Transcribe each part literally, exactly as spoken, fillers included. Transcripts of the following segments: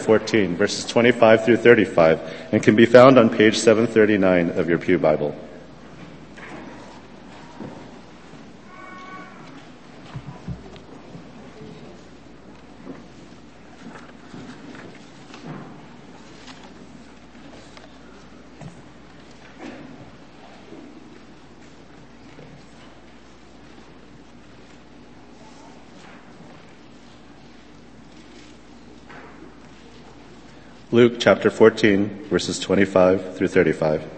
fourteen, verses twenty-five through thirty-five, and can be found on page seven thirty-nine of your Pew Bible. Luke chapter fourteen, verses twenty-five through thirty-five.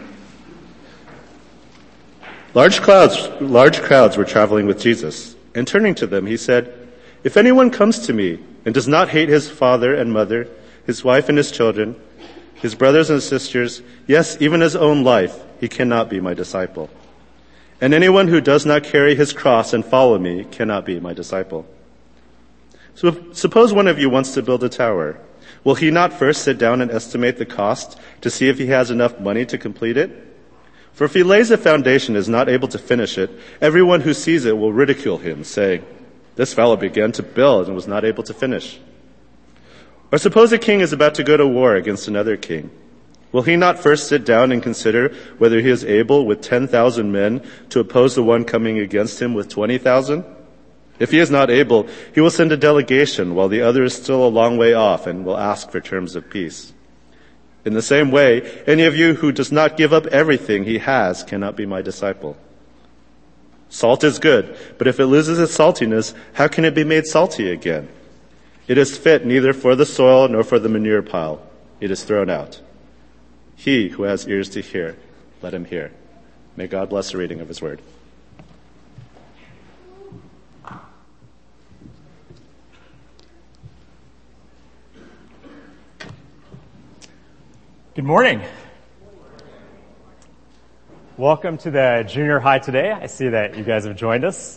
Large crowds, large crowds were traveling with Jesus, and turning to them, he said, "If anyone comes to me and does not hate his father and mother, his wife and his children, his brothers and sisters, yes, even his own life, he cannot be my disciple. And anyone who does not carry his cross and follow me cannot be my disciple. So if, suppose one of you wants to build a tower. Will he not first sit down and estimate the cost to see if he has enough money to complete it? For if he lays a foundation and is not able to finish it, everyone who sees it will ridicule him, saying, 'This fellow began to build and was not able to finish.' Or suppose a king is about to go to war against another king. Will he not first sit down and consider whether he is able with ten thousand men to oppose the one coming against him with twenty thousand? If he is not able, he will send a delegation while the other is still a long way off and will ask for terms of peace. In the same way, any of you who does not give up everything he has cannot be my disciple. Salt is good, but if it loses its saltiness, how can it be made salty again? It is fit neither for the soil nor for the manure pile. It is thrown out. He who has ears to hear, let him hear." May God bless the reading of his word. Good morning. Welcome to the junior high today. I see that you guys have joined us.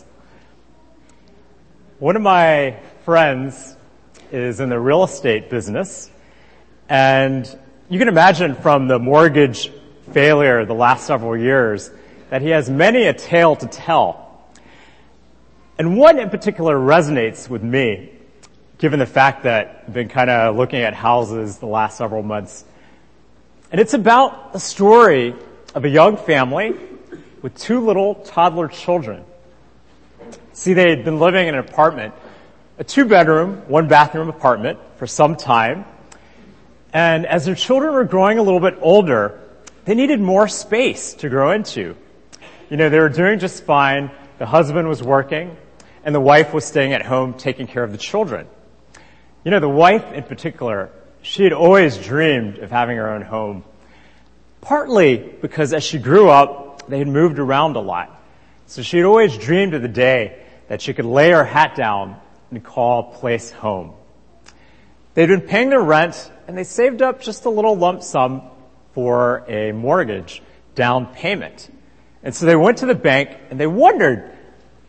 One of my friends is in the real estate business, and you can imagine from the mortgage failure the last several years that he has many a tale to tell. And one in particular resonates with me, given the fact that I've been kind of looking at houses the last several months. And it's about the story of a young family with two little toddler children. See, they had been living in an apartment, a two-bedroom, one-bathroom apartment for some time. And as their children were growing a little bit older, they needed more space to grow into. You know, they were doing just fine. The husband was working, and the wife was staying at home taking care of the children. You know, the wife in particular, she had always dreamed of having her own home, partly because as she grew up, they had moved around a lot. So she had always dreamed of the day that she could lay her hat down and call a place home. They'd been paying their rent, and they saved up just a little lump sum for a mortgage down payment. And so they went to the bank, and they wondered, do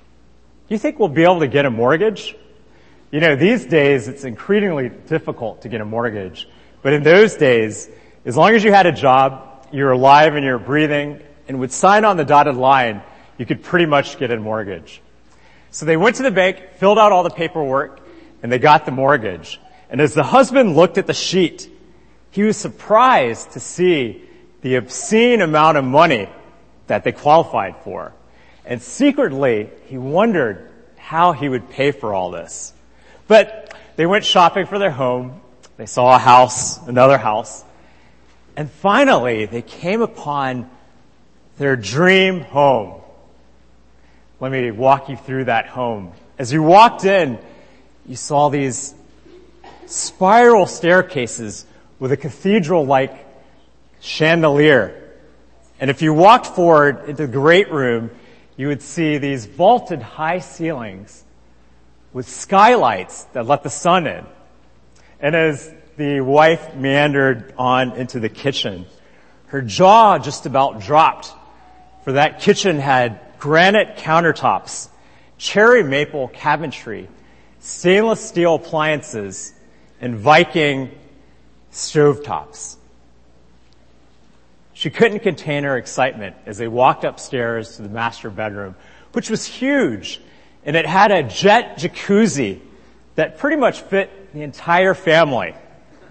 you think we'll be able to get a mortgage? You know, these days, it's increasingly difficult to get a mortgage. But in those days, as long as you had a job, you were alive and you were breathing, and would sign on the dotted line, you could pretty much get a mortgage. So they went to the bank, filled out all the paperwork, and they got the mortgage. And as the husband looked at the sheet, he was surprised to see the obscene amount of money that they qualified for. And secretly, he wondered how he would pay for all this. But they went shopping for their home. They saw a house, another house. And finally, they came upon their dream home. Let me walk you through that home. As you walked in, you saw these spiral staircases with a cathedral-like chandelier. And if you walked forward into the great room, you would see these vaulted high ceilings with skylights that let the sun in. And as the wife meandered on into the kitchen, her jaw just about dropped, for that kitchen had granite countertops, cherry maple cabinetry, stainless steel appliances, and Viking stovetops. She couldn't contain her excitement as they walked upstairs to the master bedroom, which was huge, and it had a jet jacuzzi that pretty much fit the entire family.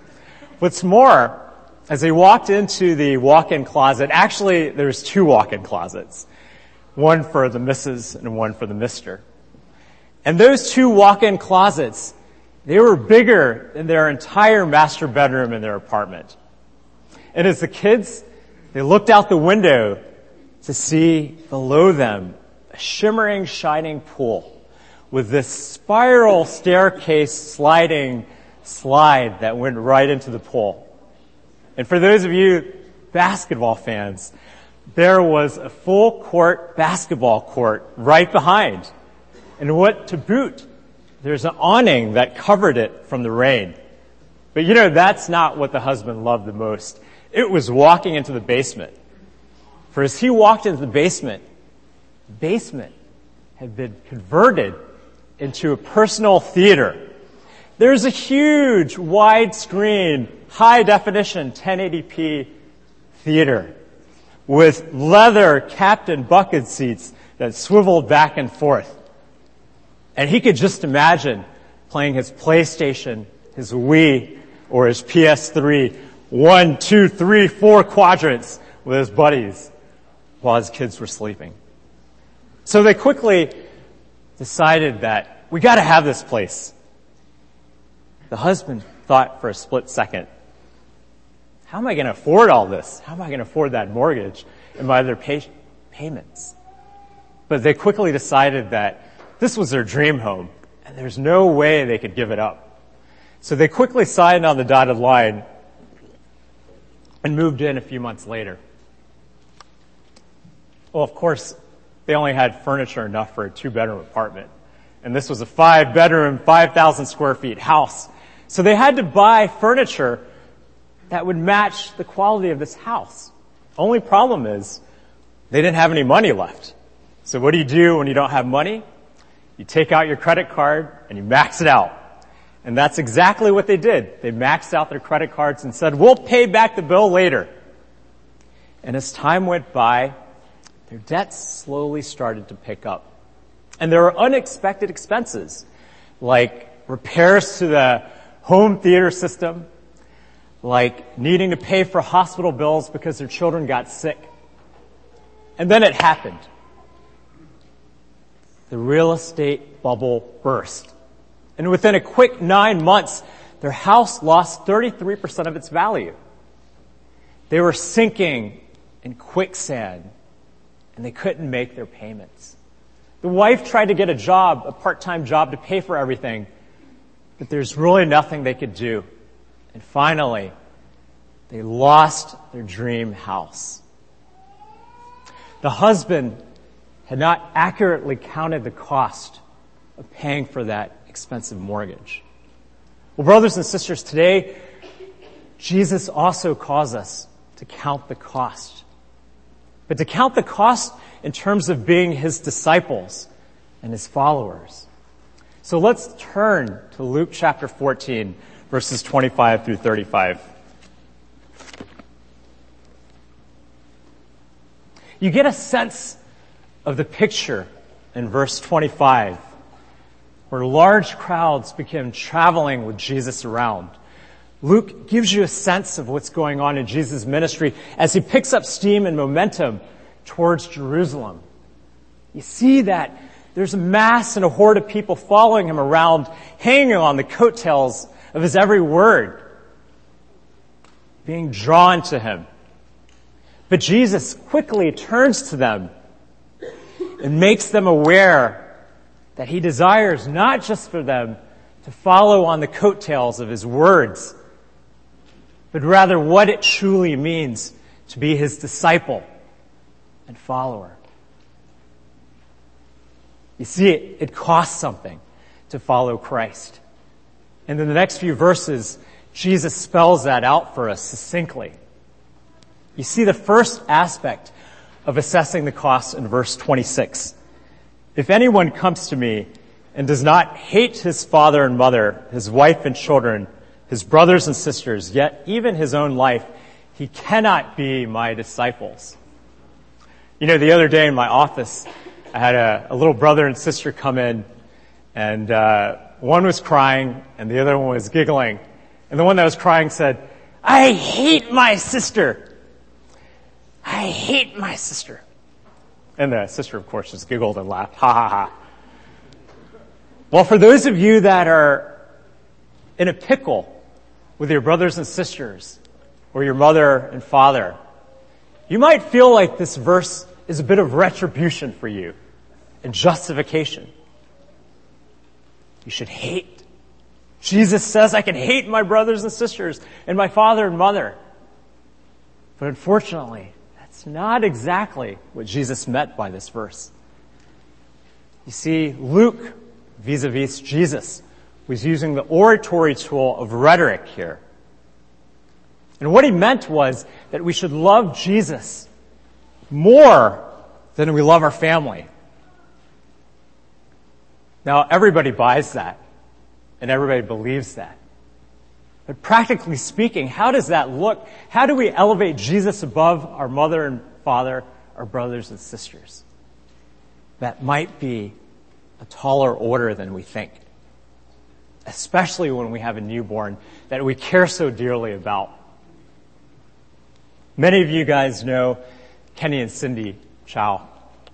What's more, as they walked into the walk-in closet, actually there's two walk-in closets, one for the missus and one for the mister. And those two walk-in closets, they were bigger than their entire master bedroom in their apartment. And as the kids, they looked out the window to see below them a shimmering, shining pool with this spiral staircase sliding slide that went right into the pool. And for those of you basketball fans, there was a full court basketball court right behind. And what to boot, there's an awning that covered it from the rain. But you know, that's not what the husband loved the most. It was walking into the basement. For as he walked into the basement, the basement had been converted into a personal theater. There's a huge, widescreen, high-definition ten eighty p theater with leather captain bucket seats that swiveled back and forth. And he could just imagine playing his PlayStation, his Wii, or his P S three, one, two, three, four quadrants with his buddies while his kids were sleeping. So they quickly decided that we got to have this place. The husband thought for a split second, how am I going to afford all this? How am I going to afford that mortgage and my other pay- payments? But they quickly decided that this was their dream home, and there's no way they could give it up. So they quickly signed on the dotted line and moved in a few months later. Well, of course, they only had furniture enough for a two-bedroom apartment. And this was a five-bedroom, five thousand square feet house. So they had to buy furniture that would match the quality of this house. Only problem is they didn't have any money left. So what do you do when you don't have money? You take out your credit card and you max it out. And that's exactly what they did. They maxed out their credit cards and said, we'll pay back the bill later. And as time went by, their debts slowly started to pick up. And there were unexpected expenses, like repairs to the home theater system, like needing to pay for hospital bills because their children got sick. And then it happened. The real estate bubble burst. And within a quick nine months, their house lost thirty-three percent of its value. They were sinking in quicksand, and they couldn't make their payments. The wife tried to get a job, a part-time job, to pay for everything, but there's really nothing they could do. And finally, they lost their dream house. The husband had not accurately counted the cost of paying for that expensive mortgage. Well, brothers and sisters, today, Jesus also calls us to count the cost. But to count the cost in terms of being his disciples and his followers. So let's turn to Luke chapter fourteen, verses twenty-five through thirty-five. You get a sense of the picture in verse twenty-five, where large crowds begin traveling with Jesus around. Luke gives you a sense of what's going on in Jesus' ministry as he picks up steam and momentum towards Jerusalem. You see that there's a mass and a horde of people following him around, hanging on the coattails of his every word, being drawn to him. But Jesus quickly turns to them and makes them aware that he desires not just for them to follow on the coattails of his words, but rather what it truly means to be his disciple and follower. You see, it, it costs something to follow Christ. And in the next few verses, Jesus spells that out for us succinctly. You see the first aspect of assessing the cost in verse twenty-six. If anyone comes to me and does not hate his father and mother, his wife and children, his brothers and sisters, yet even his own life, he cannot be my disciples. You know, the other day in my office, I had a, a little brother and sister come in, and uh, one was crying and the other one was giggling. And the one that was crying said, I hate my sister. I hate my sister. And the sister, of course, just giggled and laughed. Ha ha ha. Well, for those of you that are in a pickle with your brothers and sisters or your mother and father, you might feel like this verse is a bit of retribution for you and justification. You should hate. Jesus says, I can hate my brothers and sisters and my father and mother. But unfortunately, that's not exactly what Jesus meant by this verse. You see, Luke, vis-a-vis Jesus, was using the oratory tool of rhetoric here. And what he meant was that we should love Jesus more than we love our family. Now, everybody buys that, and everybody believes that. But practically speaking, how does that look? How do we elevate Jesus above our mother and father, our brothers and sisters? That might be a taller order than we think, especially when we have a newborn that we care so dearly about. Many of you guys know Kenny and Cindy Chow.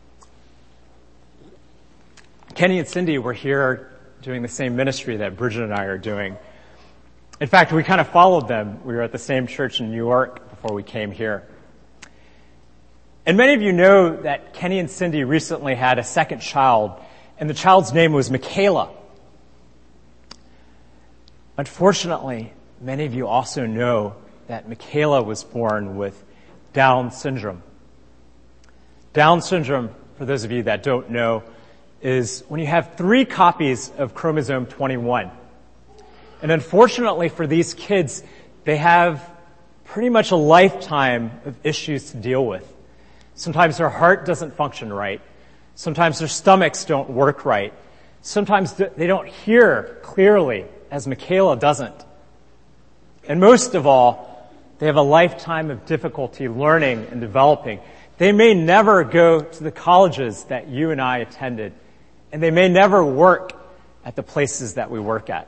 Kenny and Cindy were here doing the same ministry that Bridget and I are doing. In fact, we kind of followed them. We were at the same church in New York before we came here. And many of you know that Kenny and Cindy recently had a second child, and the child's name was Michaela. Unfortunately, many of you also know that Michaela was born with Down syndrome. Down syndrome, for those of you that don't know, is when you have three copies of chromosome twenty-one. And unfortunately for these kids, they have pretty much a lifetime of issues to deal with. Sometimes their heart doesn't function right. Sometimes their stomachs don't work right. Sometimes they don't hear clearly, as Michaela doesn't. And most of all, they have a lifetime of difficulty learning and developing. They may never go to the colleges that you and I attended, and they may never work at the places that we work at.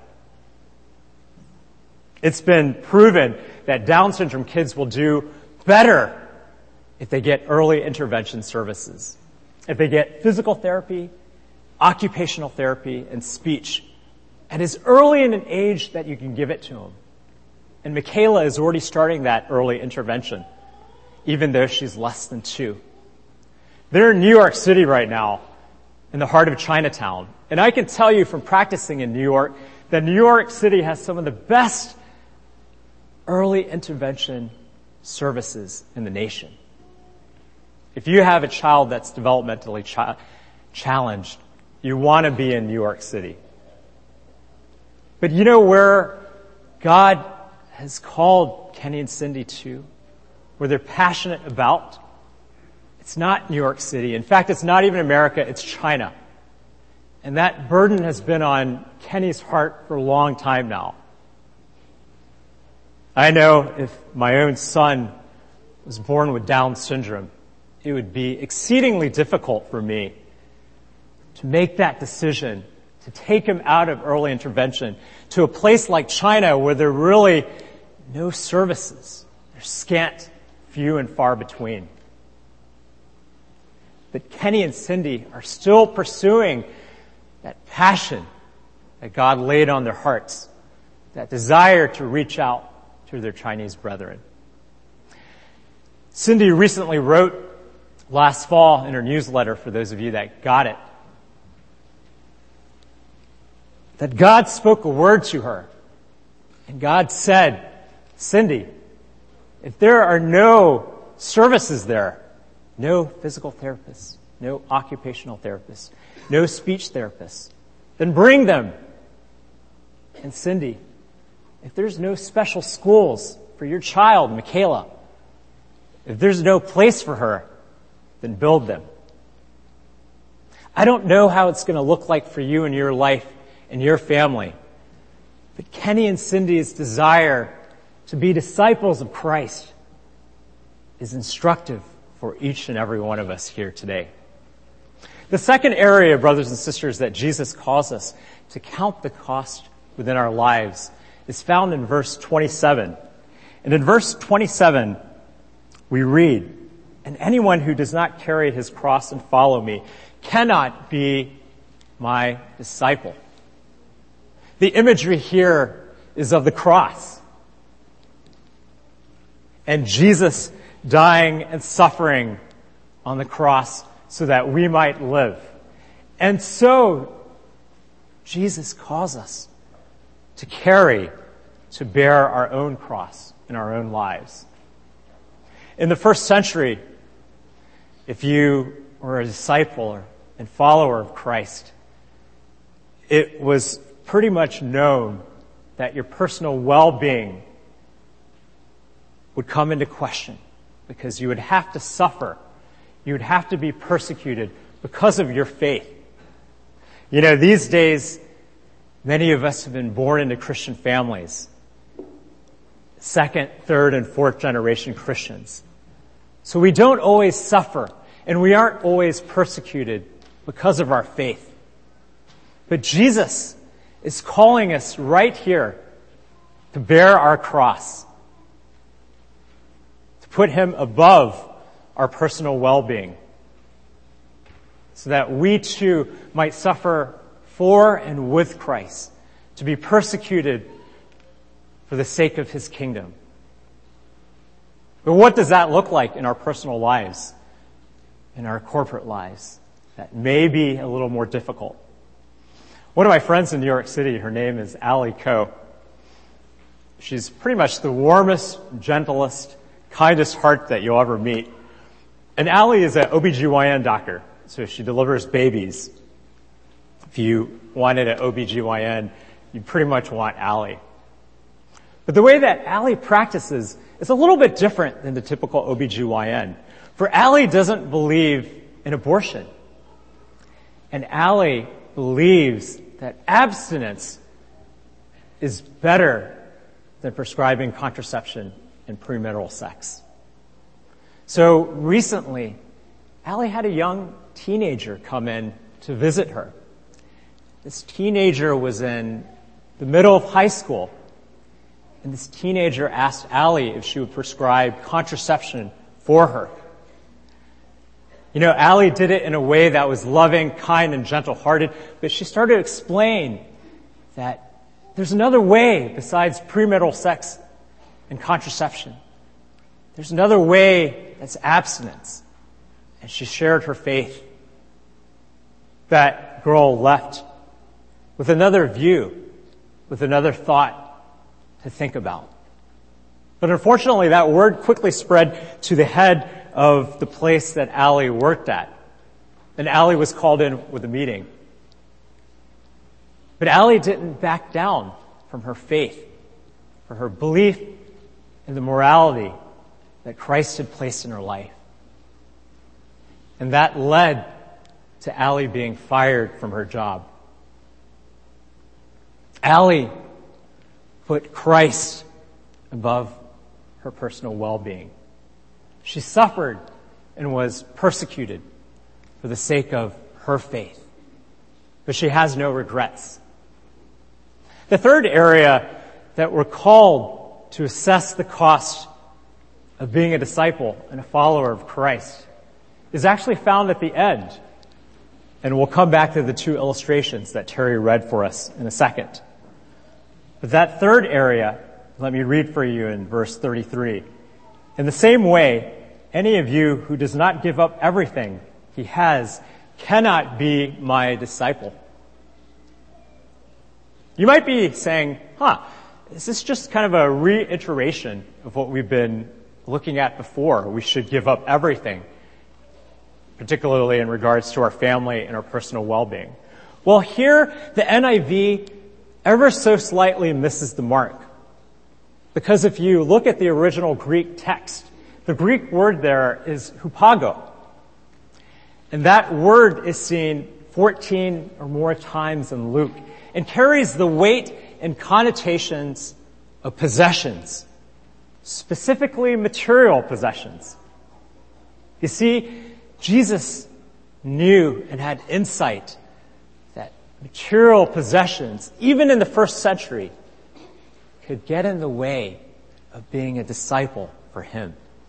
It's been proven that Down syndrome kids will do better if they get early intervention services, if they get physical therapy, occupational therapy, and speech at as early in an age that you can give it to them. And Michaela is already starting that early intervention, even though she's less than two. They're in New York City right now, in the heart of Chinatown. And I can tell you from practicing in New York that New York City has some of the best early intervention services in the nation. If you have a child that's developmentally ch- challenged, you want to be in New York City. But you know where God has called Kenny and Cindy to, where they're passionate about? It's not New York City. In fact, it's not even America, it's China. And that burden has been on Kenny's heart for a long time now. I know if my own son was born with Down syndrome, it would be exceedingly difficult for me to make that decision, to take him out of early intervention to a place like China where there are really no services. They're scant, few and far between. But Kenny and Cindy are still pursuing that passion that God laid on their hearts, that desire to reach out to their Chinese brethren. Cindy recently wrote last fall in her newsletter, for those of you that got it, that God spoke a word to her. And God said, Cindy, if there are no services there, no physical therapists, no occupational therapists, no speech therapists, then bring them. And Cindy, if there's no special schools for your child, Michaela, if there's no place for her, then build them. I don't know how it's going to look like for you in your life and your family, but Kenny and Cindy's desire to be disciples of Christ is instructive for each and every one of us here today. The second area, brothers and sisters, that Jesus calls us to count the cost within our lives is found in verse twenty-seven. And in verse twenty-seven, we read, "And anyone who does not carry his cross and follow me cannot be my disciple." The imagery here is of the cross. And Jesus dying and suffering on the cross so that we might live. And so, Jesus calls us to carry, to bear our own cross in our own lives. In the first century, if you were a disciple and follower of Christ, it was pretty much known that your personal well-being would come into question because you would have to suffer. You would have to be persecuted because of your faith. You know, these days, many of us have been born into Christian families. Second, third, and fourth generation Christians. So we don't always suffer, and we aren't always persecuted because of our faith. But Jesus is calling us right here to bear our cross, to put him above our personal well-being, so that we too might suffer for and with Christ, to be persecuted for the sake of his kingdom. But what does that look like in our personal lives, in our corporate lives? That may be a little more difficult. One of my friends in New York City, her name is Allie Coe. She's pretty much the warmest, gentlest, kindest heart that you'll ever meet. And Allie is an O B G Y N doctor, so she delivers babies. If you wanted an O B G Y N, you pretty much want Allie. But the way that Allie practices is a little bit different than the typical O B G Y N. For Allie doesn't believe in abortion. And Allie believes that abstinence is better than prescribing contraception and premarital sex. So recently, Allie had a young teenager come in to visit her. This teenager was in the middle of high school, and this teenager asked Allie if she would prescribe contraception for her. You know, Allie did it in a way that was loving, kind, and gentle-hearted, but she started to explain that there's another way besides premarital sex and contraception. There's another way that's abstinence. And she shared her faith. That girl left with another view, with another thought to think about. But unfortunately, that word quickly spread to the head of the place that Allie worked at. And Allie was called in with a meeting. But Allie didn't back down from her faith, for her belief in the morality that Christ had placed in her life. And that led to Allie being fired from her job. Allie put Christ above her personal well-being. She suffered and was persecuted for the sake of her faith. But she has no regrets. The third area that we're called to assess the cost of being a disciple and a follower of Christ is actually found at the end. And we'll come back to the two illustrations that Terry read for us in a second. But that third area, let me read for you in verse thirty-three. In the same way, any of you who does not give up everything he has cannot be my disciple. You might be saying, huh, is this just kind of a reiteration of what we've been looking at before? We should give up everything, particularly in regards to our family and our personal well-being. Well, here, the N I V ever so slightly misses the mark. Because if you look at the original Greek text, the Greek word there is hupago. And that word is seen fourteen or more times in Luke and carries the weight and connotations of possessions, specifically material possessions. You see, Jesus knew and had insight that material possessions, even in the first century, could get in the way of being a disciple for him.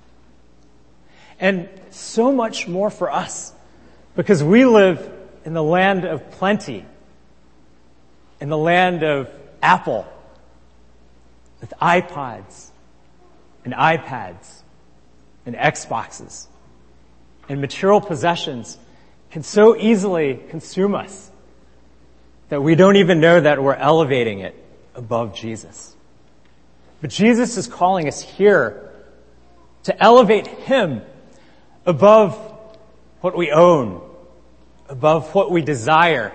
And so much more for us, because we live in the land of plenty, in the land of Apple, with iPods and iPads and Xboxes. And material possessions can so easily consume us that we don't even know that we're elevating it above Jesus. But Jesus is calling us here to elevate him above what we own, above what we desire,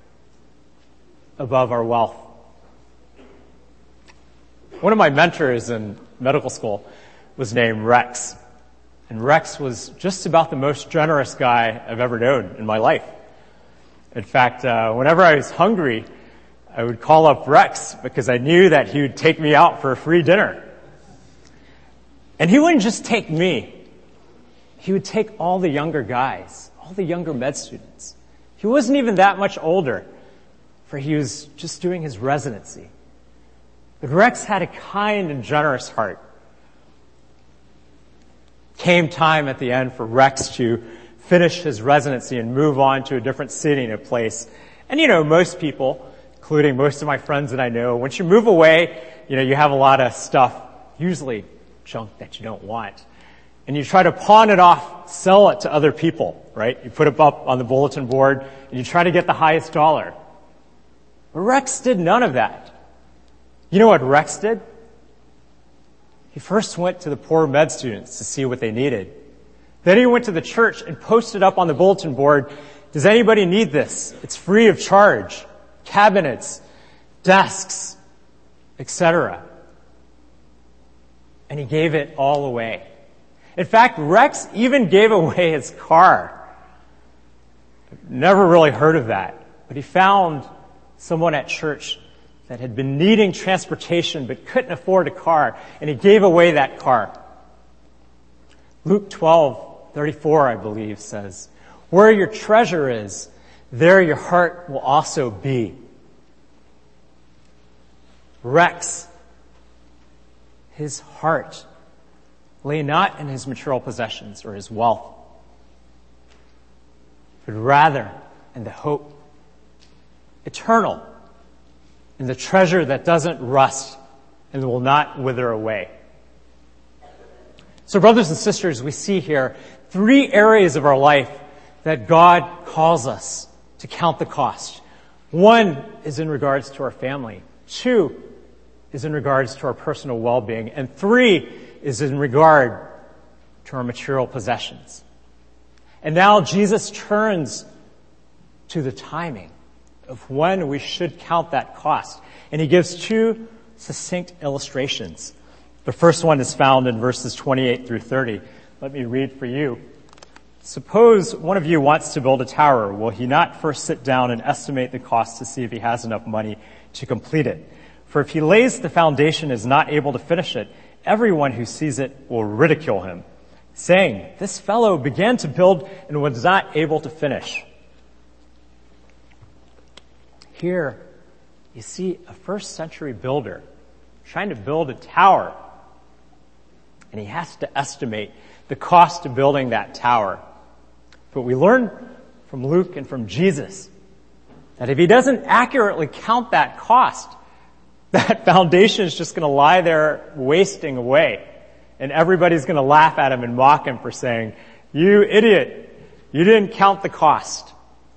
above our wealth. One of my mentors in medical school was named Rex. And Rex was just about the most generous guy I've ever known in my life. In fact, uh, whenever I was hungry, I would call up Rex because I knew that he would take me out for a free dinner. And he wouldn't just take me. He would take all the younger guys, all the younger med students. He wasn't even that much older, for he was just doing his residency. But Rex had a kind and generous heart. Came time at the end for Rex to finish his residency and move on to a different city and a place. And you know, most people, including most of my friends that I know, once you move away, you know, you have a lot of stuff, usually junk that you don't want. And you try to pawn it off, sell it to other people, right? You put it up on the bulletin board and you try to get the highest dollar. But Rex did none of that. You know what Rex did? He first went to the poor med students to see what they needed. Then he went to the church and posted up on the bulletin board, does anybody need this? It's free of charge. Cabinets, desks, et cetera. And he gave it all away. In fact, Rex even gave away his car. I've never really heard of that. But he found someone at church that had been needing transportation but couldn't afford a car, and he gave away that car. Luke twelve thirty-four, I believe, says, where your treasure is, there your heart will also be. Rex, his heart lay not in his material possessions or his wealth, but rather in the hope, eternal, in the treasure that doesn't rust and will not wither away. So brothers and sisters, we see here three areas of our life that God calls us to count the cost. One is in regards to our family. Two is in regards to our personal well-being. And three is in regard to our material possessions. And now Jesus turns to the timing of when we should count that cost. And he gives two succinct illustrations. The first one is found in verses twenty-eight through thirty. Let me read for you. Suppose one of you wants to build a tower. Will he not first sit down and estimate the cost to see if he has enough money to complete it? For if he lays the foundation and is not able to finish it, everyone who sees it will ridicule him, saying, this fellow began to build and was not able to finish. Here, you see a first century builder trying to build a tower, and he has to estimate the cost of building that tower. But we learn from Luke and from Jesus that if he doesn't accurately count that cost, that foundation is just going to lie there wasting away. And everybody's going to laugh at him and mock him for saying, you idiot, you didn't count the cost.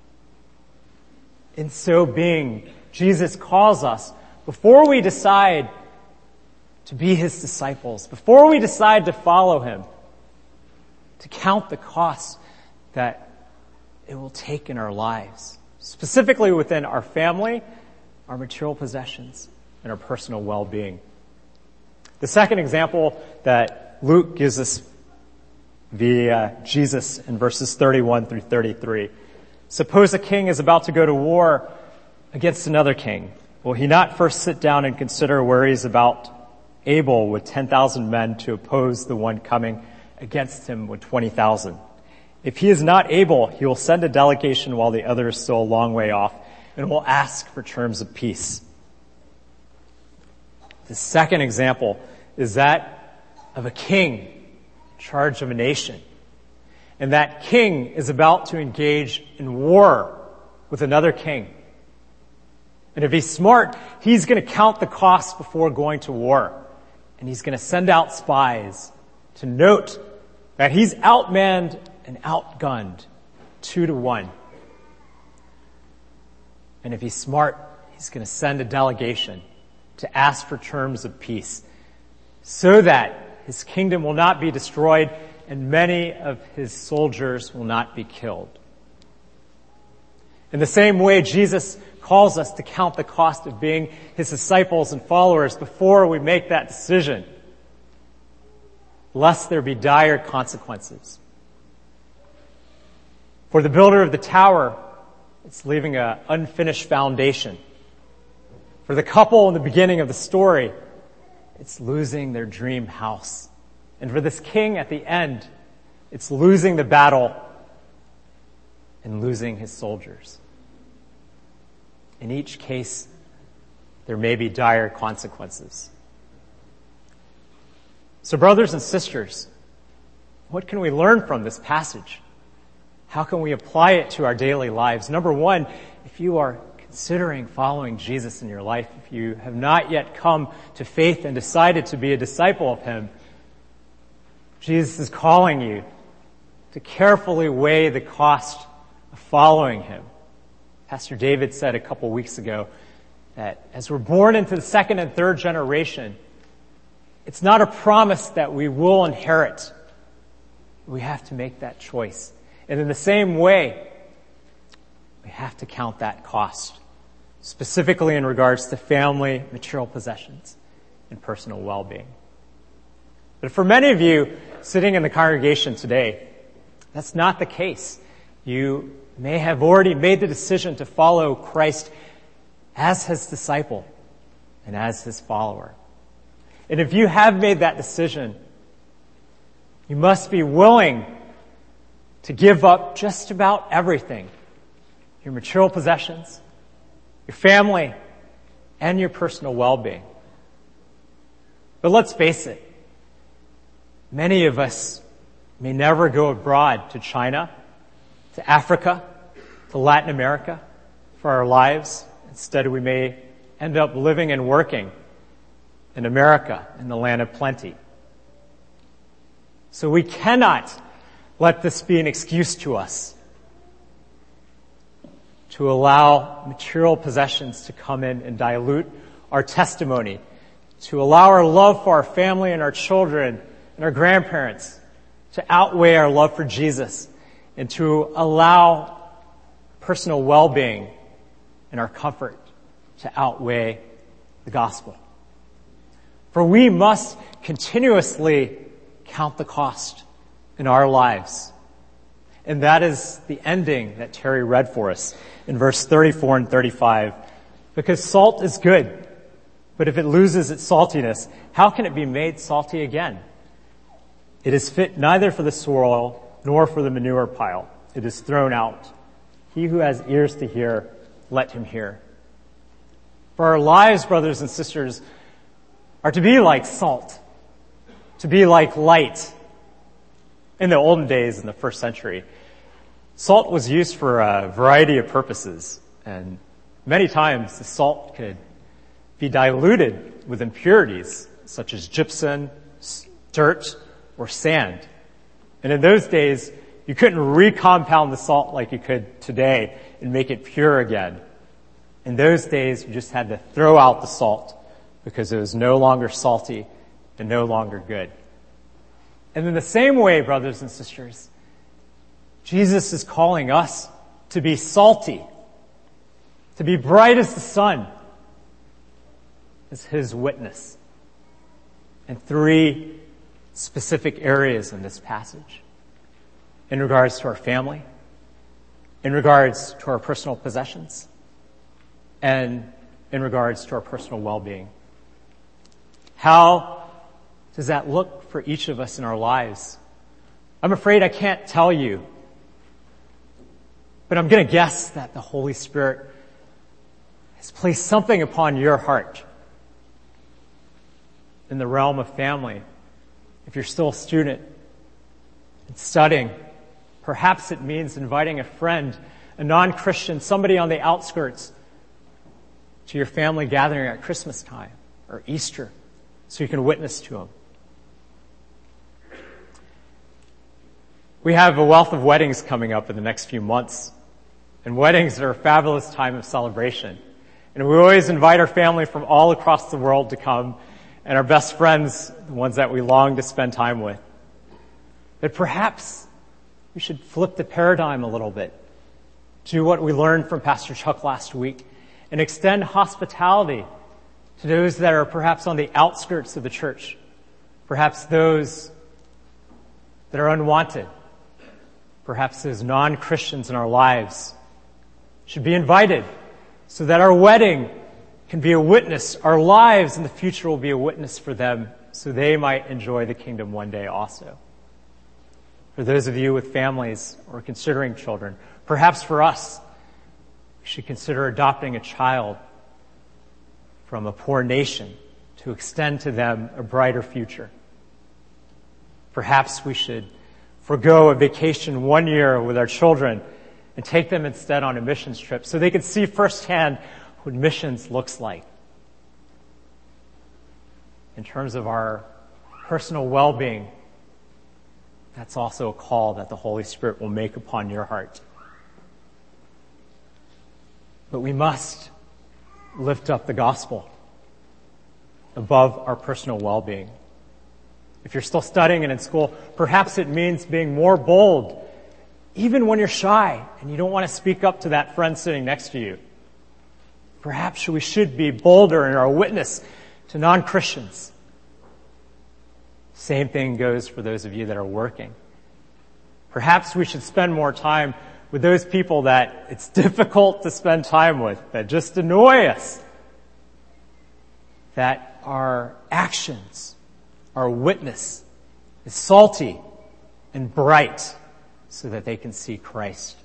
In so being, Jesus calls us, before we decide to be his disciples, before we decide to follow him, to count the cost that it will take in our lives, specifically within our family, our material possessions, and our personal well-being. The second example that Luke gives us via Jesus in verses thirty-one through thirty-three. Suppose a king is about to go to war against another king. Will he not first sit down and consider where he is about able with ten thousand men to oppose the one coming against him with twenty thousand? If he is not able, he will send a delegation while the other is still a long way off and will ask for terms of peace. The second example is that of a king in charge of a nation. And that king is about to engage in war with another king. And if he's smart, he's going to count the cost before going to war. And he's going to send out spies to note that he's outmanned and outgunned two to one. And if he's smart, he's going to send a delegation to ask for terms of peace so that his kingdom will not be destroyed and many of his soldiers will not be killed. In the same way, Jesus calls us to count the cost of being his disciples and followers before we make that decision, lest there be dire consequences. For the builder of the tower, it's leaving an unfinished foundation. For the couple in the beginning of the story, it's losing their dream house. And for this king at the end, it's losing the battle and losing his soldiers. In each case, there may be dire consequences. So brothers and sisters, what can we learn from this passage? How can we apply it to our daily lives? Number one, if you are considering following Jesus in your life, if you have not yet come to faith and decided to be a disciple of him, Jesus is calling you to carefully weigh the cost of following him. Pastor David said a couple weeks ago that as we're born into the second and third generation, it's not a promise that we will inherit. We have to make that choice. And in the same way, we have to count that cost, specifically in regards to family, material possessions, and personal well-being. But for many of you sitting in the congregation today, that's not the case. You may have already made the decision to follow Christ as his disciple and as his follower. And if you have made that decision, you must be willing to give up just about everything. Your material possessions, your family, and your personal well-being. But let's face it, many of us may never go abroad to China, to Africa, to Latin America for our lives. Instead, we may end up living and working in America, in the land of plenty. So we cannot let this be an excuse to us to allow material possessions to come in and dilute our testimony, to allow our love for our family and our children and our grandparents to outweigh our love for Jesus, and to allow personal well-being and our comfort to outweigh the gospel. For we must continuously count the cost in our lives. And that is the ending that Terry read for us in verse thirty-four and thirty-five. Because salt is good, but if it loses its saltiness, how can it be made salty again? It is fit neither for the soil nor for the manure pile. It is thrown out. He who has ears to hear, let him hear. For our lives, brothers and sisters, are to be like salt, to be like light. In the olden days, in the first century, salt was used for a variety of purposes, and many times the salt could be diluted with impurities such as gypsum, dirt, or sand. And in those days, you couldn't recompound the salt like you could today and make it pure again. In those days, you just had to throw out the salt because it was no longer salty and no longer good. And in the same way, brothers and sisters, Jesus is calling us to be salty, to be bright as the sun, as his witness. In three specific areas in this passage. In regards to our family, in regards to our personal possessions, and in regards to our personal well-being. How does that look for each of us in our lives? I'm afraid I can't tell you, but I'm going to guess that the Holy Spirit has placed something upon your heart. in the realm of family, if you're still a student and studying, perhaps it means inviting a friend, a non-Christian, somebody on the outskirts, to your family gathering at Christmas time or Easter so you can witness to them. We have a wealth of weddings coming up in the next few months. And weddings are a fabulous time of celebration. And we always invite our family from all across the world to come, and our best friends, the ones that we long to spend time with. But perhaps we should flip the paradigm a little bit. Do what we learned from Pastor Chuck last week and extend hospitality to those that are perhaps on the outskirts of the church, perhaps those that are unwanted, perhaps those non-Christians in our lives should be invited so that our wedding can be a witness. Our lives in the future will be a witness for them so they might enjoy the kingdom one day also. For those of you with families or considering children, perhaps for us, we should consider adopting a child from a poor nation to extend to them a brighter future. Perhaps we should forego a vacation one year with our children and take them instead on a missions trip so they can see firsthand what missions looks like. In terms of our personal well-being, that's also a call that the Holy Spirit will make upon your heart. But we must lift up the gospel above our personal well-being. If you're still studying and in school, perhaps it means being more bold, even when you're shy and you don't want to speak up to that friend sitting next to you. Perhaps we should be bolder in our witness to non-Christians. Same thing goes for those of you that are working. Perhaps we should spend more time with those people that it's difficult to spend time with, that just annoy us, that our actions, our witness is salty and bright so that they can see Christ.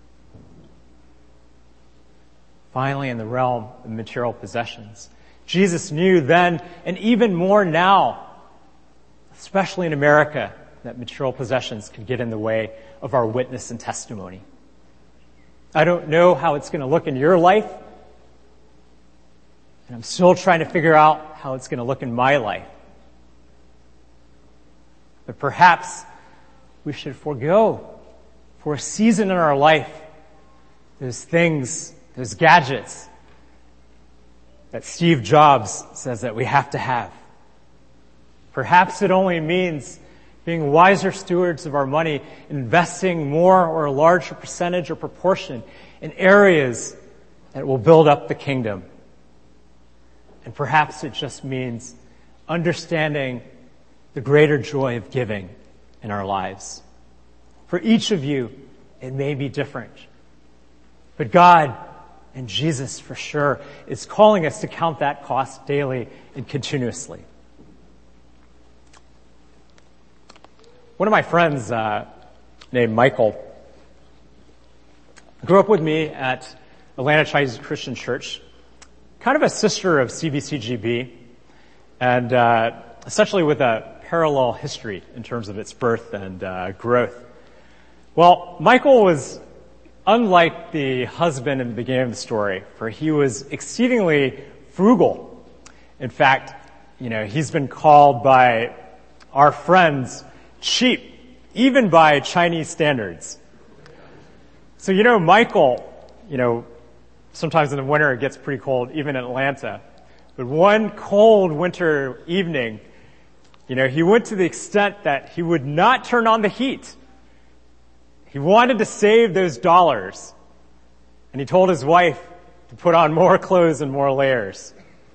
Finally, in the realm of material possessions, Jesus knew then, and even more now, especially in America, that material possessions could get in the way of our witness and testimony. I don't know how it's going to look in your life, and I'm still trying to figure out how it's going to look in my life. But perhaps we should forego for a season in our life those things, those gadgets that Steve Jobs says that we have to have. Perhaps it only means being wiser stewards of our money, investing more or a larger percentage or proportion in areas that will build up the kingdom. And perhaps it just means understanding the greater joy of giving in our lives. For each of you, it may be different. But God and Jesus, for sure, is calling us to count that cost daily and continuously. One of my friends, uh, named Michael, grew up with me at Atlanta Chinese Christian Church, kind of a sister of C B C G B, and uh, essentially with a parallel history in terms of its birth and uh, growth. Well, Michael was unlike the husband in the beginning of the story, for he was exceedingly frugal. In fact, you know, he's been called by our friends cheap, even by Chinese standards. So, you know, Michael, you know, sometimes in the winter it gets pretty cold, even in Atlanta. But one cold winter evening, you know, he went to the extent that he would not turn on the heat. He wanted to save those dollars. And he told his wife to put on more clothes and more layers.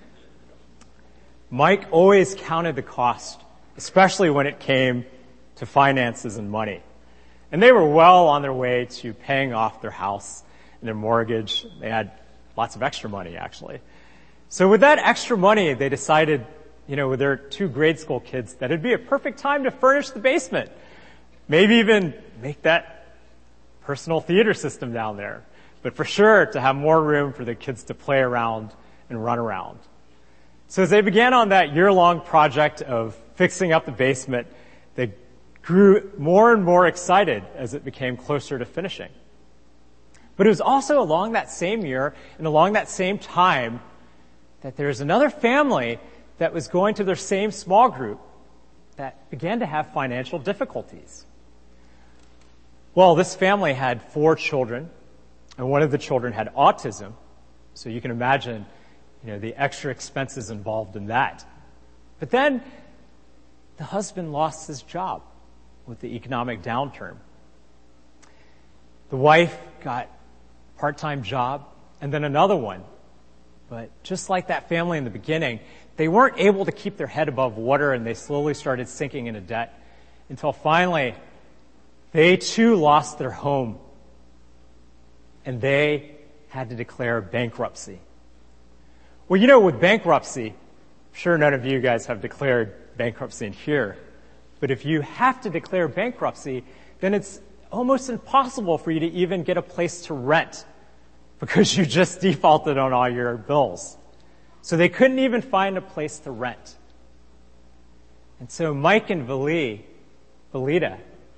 Mike always counted the cost, especially when it came to finances and money. And they were well on their way to paying off their house and their mortgage. They had lots of extra money, actually. So with that extra money, they decided, you know, with their two grade school kids, that it'd be a perfect time to furnish the basement. Maybe even make that personal theater system down there. But for sure, to have more room for the kids to play around and run around. So as they began on that year-long project of fixing up the basement, they grew more and more excited as it became closer to finishing. But it was also along that same year and along that same time that there was another family that was going to their same small group that began to have financial difficulties. Well, this family had four children, and one of the children had autism. So you can imagine, you know, the extra expenses involved in that. But then the husband lost his job with the economic downturn. The wife got a part-time job and then another one. But just like that family in the beginning, they weren't able to keep their head above water, and they slowly started sinking into debt until finally they too lost their home and they had to declare bankruptcy. Well, you know, with bankruptcy, I'm sure none of you guys have declared bankruptcy in here, but if you have to declare bankruptcy, then it's almost impossible for you to even get a place to rent because you just defaulted on all your bills. So they couldn't even find a place to rent. And so Mike and Vali, Valita,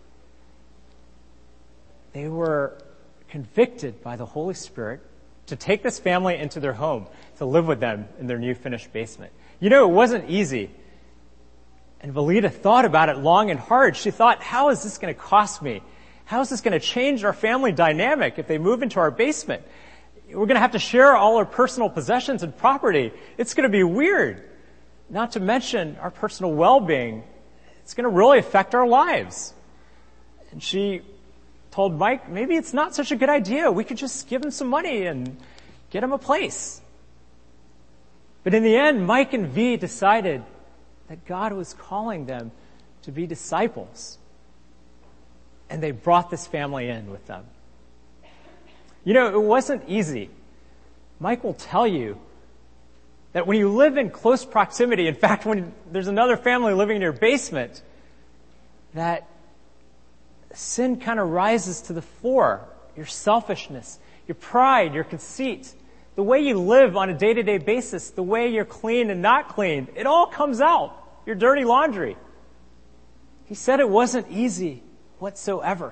they were convicted by the Holy Spirit to take this family into their home, to live with them in their new finished basement. You know, it wasn't easy. And Valita thought about it long and hard. She thought, how is this going to cost me? How is this going to change our family dynamic if they move into our basement? We're going to have to share all our personal possessions and property. It's going to be weird. Not to mention our personal well-being. It's going to really affect our lives. And she told Mike, maybe it's not such a good idea. We could just give him some money and get him a place. But in the end, Mike and V decided that God was calling them to be disciples. And they brought this family in with them. You know, it wasn't easy. Mike will tell you that when you live in close proximity, in fact, when there's another family living in your basement, that sin kind of rises to the fore. Your selfishness, your pride, your conceit, the way you live on a day-to-day basis, the way you're clean and not clean, it all comes out. Your dirty laundry. He said it wasn't easy whatsoever.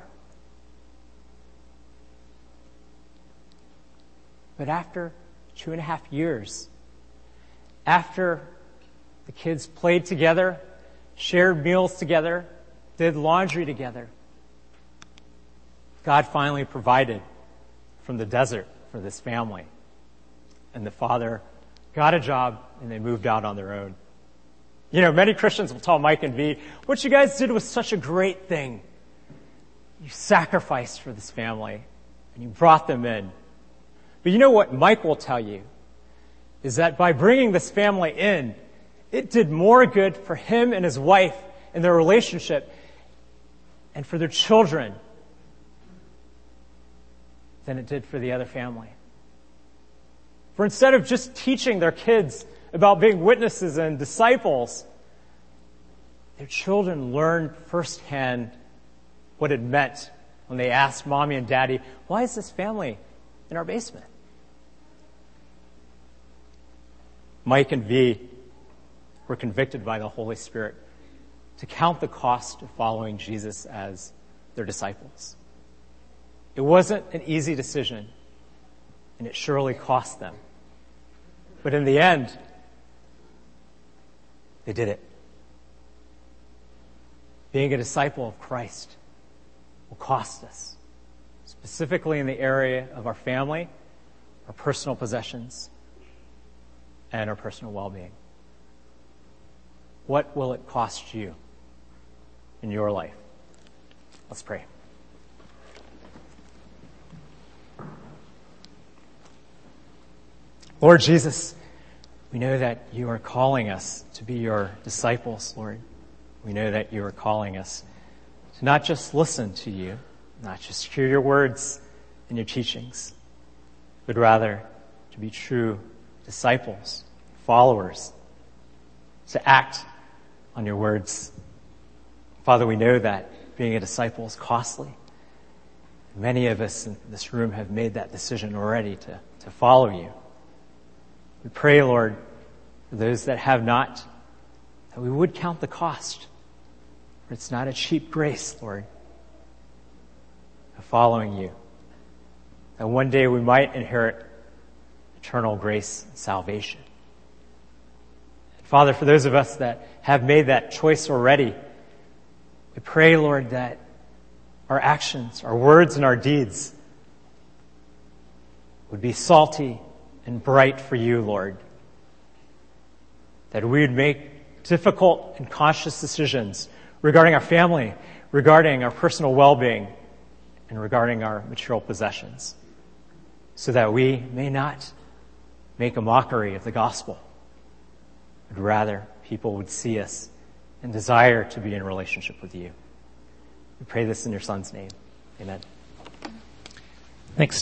But after two and a half years, after the kids played together, shared meals together, did laundry together, God finally provided from the desert for this family. And the father got a job and they moved out on their own. You know, many Christians will tell Mike and V, what you guys did was such a great thing. You sacrificed for this family and you brought them in. But you know what Mike will tell you is that by bringing this family in, it did more good for him and his wife and their relationship and for their children than it did for the other family. For instead of just teaching their kids about being witnesses and disciples, their children learned firsthand what it meant when they asked Mommy and Daddy, why is this family in our basement? Mike and V were convicted by the Holy Spirit to count the cost of following Jesus as their disciples. It wasn't an easy decision, and it surely cost them. But in the end, they did it. Being a disciple of Christ will cost us, specifically in the area of our family, our personal possessions, and our personal well-being. What will it cost you in your life? Let's pray. Lord Jesus, we know that you are calling us to be your disciples, Lord. We know that you are calling us to not just listen to you, not just hear your words and your teachings, but rather to be true disciples, followers, to act on your words. Father, we know that being a disciple is costly. Many of us in this room have made that decision already to, to follow you. We pray, Lord, For those that have not, that we would count the cost. For it's not a cheap grace, Lord, of following you. That one day we might inherit eternal grace and salvation. And Father, for those of us that have made that choice already, we pray, Lord, that our actions, our words, and our deeds would be salty and bright for you, Lord. That we would make difficult and conscious decisions regarding our family, regarding our personal well-being, and regarding our material possessions, so that we may not make a mockery of the gospel, but rather people would see us and desire to be in relationship with you. We pray this in your Son's name. Amen. Thanks.